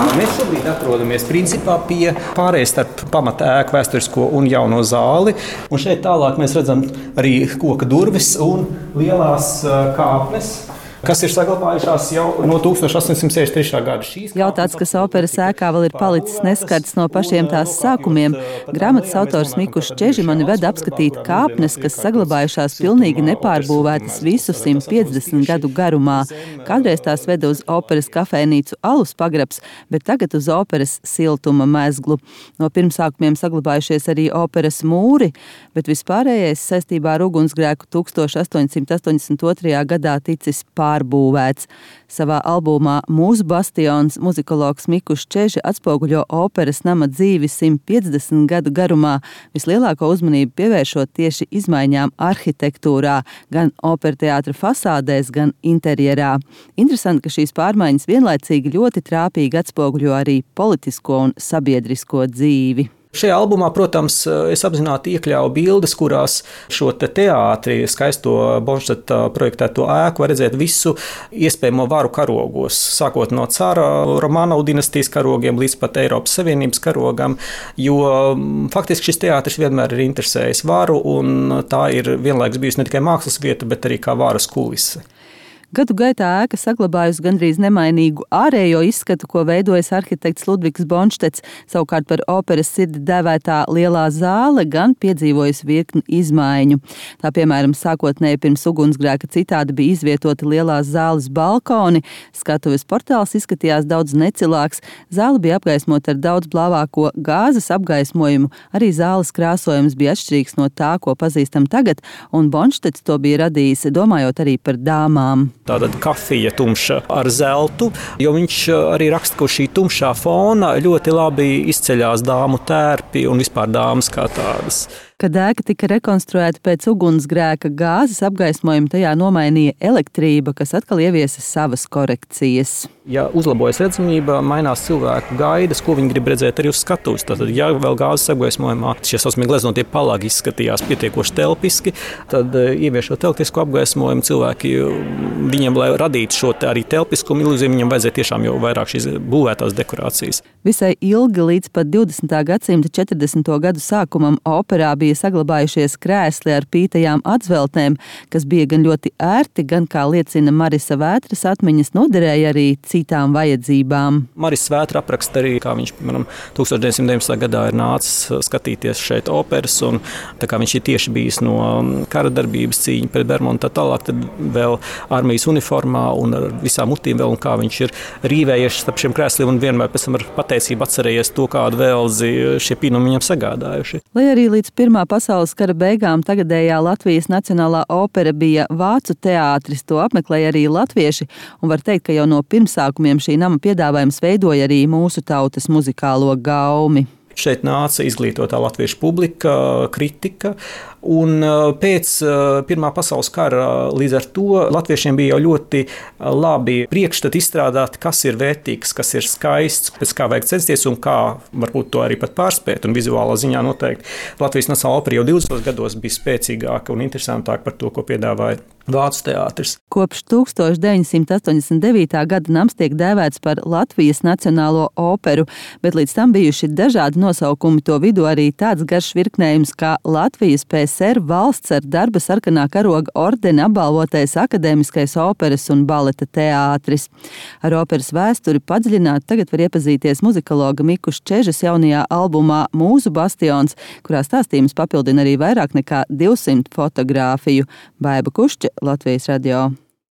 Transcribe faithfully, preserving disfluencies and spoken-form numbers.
mēs šobrīd atrodamies principā pie pārējas starp pamata ēku vēsturisko un jauno zāli. Un šeit tālāk mēs redzam arī koka durvis un lielās kāpnes, kas ir saglabājušās jau no tūkstoš astoņsimt sešdesmit trešā gada. Jautāts, kas operas ēkā vēl ir palicis neskarts no pašiem tās sākumiem, grāmatas autors Mikušs Čeži mani ved apskatīt kāpnes, kas saglabājušās pilnīgi nepārbūvētas visu simt piecdesmit gadu garumā. Kādreiz tās veda uz operas kafejnīcu Alus pagrabs, bet tagad uz operas siltuma mezglu. No pirmsākumiem saglabājušies arī operas mūri, bet vispārējais saistībā ar ugunsgrēku tūkstoš astoņsimt astoņdesmit otrajā gadā ticis pār pārbūvēts. Savā albumā Mūsu bastions muzikologs Mikušs Čeži atspoguļo operas nama dzīvi simt piecdesmit gadu garumā, vislielāko uzmanību pievēršot tieši izmaiņām arhitektūrā, gan operteātra fasādēs, gan interjerā. Interesanti, ka šīs pārmaiņas vienlaicīgi ļoti trāpīgi atspoguļo arī politisko un sabiedrisko dzīvi. Šajā albumā, protams, es apzināti iekļāvu bildes, kurās šo te teātri, skaisto Bonštata projektēto ēku var redzēt visu iespējamo varu karogos, sākot no cara Romanovas dinastijas karogiem līdz pat Eiropas Savienības karogam, jo faktiski šis teātris vienmēr ir interesējis varu, un tā ir vienlaikus bijusi ne tikai mākslas vieta, bet arī kā varas kulise. Gadu gaitā ēka saglabājusi gandrīz nemainīgu ārējo izskatu, ko veidojas arhitekts Ludvigs Bonštets, savukārt par operas sirdi dēvētā lielā zāle gan piedzīvojusi virkni izmaiņu. Tā, piemēram, sākotnēji pirms ugunsgrēka citādi bija izvietoti lielās zāles balkoni, skatuves portāls izskatījās daudz necilāks, zāle bija apgaismota ar daudz blāvāko gāzes apgaismojumu, arī zāles krāsojums bija atšķirīgs no tā, ko pazīstam tagad, un Bonštets to bija radījis, domājot arī par dāmām. Tātad kafija tumša ar zeltu, jo viņš arī raksta, ka šī tumšā fona ļoti labi izceļās dāmu tērpi un vispār dāmas kā tādas. Kad ēka tika rekonstruēta pēc ugunsgrēka, gāzes apgaismojumu tajā nomainīja elektrība, kas atkal ieviesa savas korekcijas. Ja uzlabojas redzamība, mainās cilvēku gaidas, ko viņi grib redzēt arī uz skatuves. Tātad, ja vēl gāzes apgaismojumā šie saucamie gleznotie palagi izskatījās pietiekoši telpiski, tad ieviešot elektrisko apgaismojumu cilvēki, viņiem, lai radītu šo te arī telpiskumu ilūziju, viņiem vajadzēja tiešām jau vairāk šīs būvētās dekorācijas. Visai ilgi līdz pat divdesmitā gadsimta četrdesmito gadu sākumam operā bija saglabājušies krēsli ar pītajām atzveltnēm, kas bija gan ļoti ērti, gan, kā liecina Marisa Vētras atmiņas, noderēja arī citām vajadzībām. Maris Vētra apraksta arī, kā viņš, piemēram, tūkstoš deviņsimt deviņdesmitā gadā ir nācis skatīties šeit operas, un tā kā viņš ir tieši bijis no kara darbības cīņa pret Bermudu, tā tālāk, tad vēl armijas uniformā un ar visām mutīm vēl, un kā viņš ir rīvējies starp šiem krēsliem un vienmēr pēc tam ar pateicību atcerējies to, kādu vēlzi šie pīnumi viņam sagādājuši. Lai arī līdz Pirmā pasaules kara beigām tagadējā Latvijas Nacionālā opera bija vācu teātris, to apmeklēja arī latvieši, un var teikt, ka jau no pirmsākumiem šī nama piedāvājums veidoja arī mūsu tautas muzikālo gaumi. Šeit nāca izglītotā latviešu publika, kritika, un pēc Pirmā pasaules kara līdz ar to latviešiem bija jau ļoti labi priekšstati izstrādāti, kas ir vērtīgs, kas ir skaists, pēc kā vajag censties un kā varbūt to arī pat pārspēt, un vizuālā ziņā noteikti. Latvijas Nacionālā opera jau divdesmitos gados bija spēcīgāka un interesantāka par to, ko piedāvāja vācu teātris. Kopš tūkstoš deviņsimt astoņdesmit devītā gada nams tiek dēvēts par Latvijas Nacionālo operu, bet līdz tam bijuši dažādi nosaukumi, to vidū arī tāds garš virknējums kā Latvijas P S R valsts ar darba sarkanā karoga ordeni apbalvotais akadēmiskais operas un baleta teātris. Ar operas vēsturi padziļināt tagad var iepazīties muzikologa Mikušs Čežas jaunajā albumā Mūsu bastions, kurā stāstījums papildina arī vairāk nekā divsimt fotogrāfiju. Baiba Kušķa, Latvijas radio.